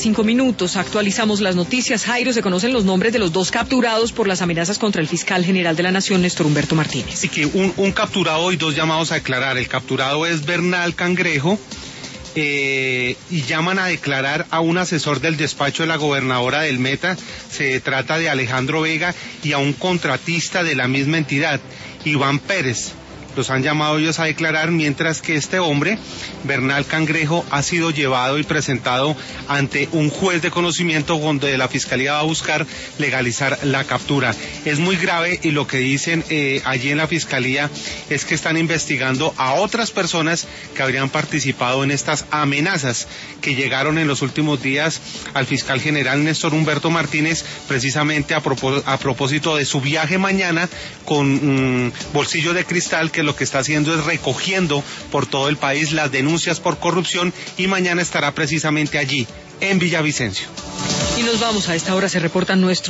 5 minutos. Actualizamos las noticias. Jairo, se conocen los nombres de los 2 capturados por las amenazas contra el fiscal general de la Nación, Néstor Humberto Martínez. Sí, que un capturado y 2 llamados a declarar. El capturado es Bernal Cangrejo, y llaman a declarar a un asesor del despacho de la gobernadora del Meta. Se trata de Alejandro Vega, y a un contratista de la misma entidad, Iván Pérez. Los han llamado ellos a declarar, mientras que este hombre, Bernal Cangrejo, ha sido llevado y presentado ante un juez de conocimiento, donde la Fiscalía va a buscar legalizar la captura. Es muy grave, y lo que dicen allí en la Fiscalía es que están investigando a otras personas que habrían participado en estas amenazas que llegaron en los últimos días al fiscal general Néstor Humberto Martínez, precisamente a propósito de su viaje mañana con bolsillo de cristal, que lo que está haciendo es recogiendo por todo el país las denuncias por corrupción, y mañana estará precisamente allí, en Villavicencio. Y nos vamos. A esta hora se reportan nuestros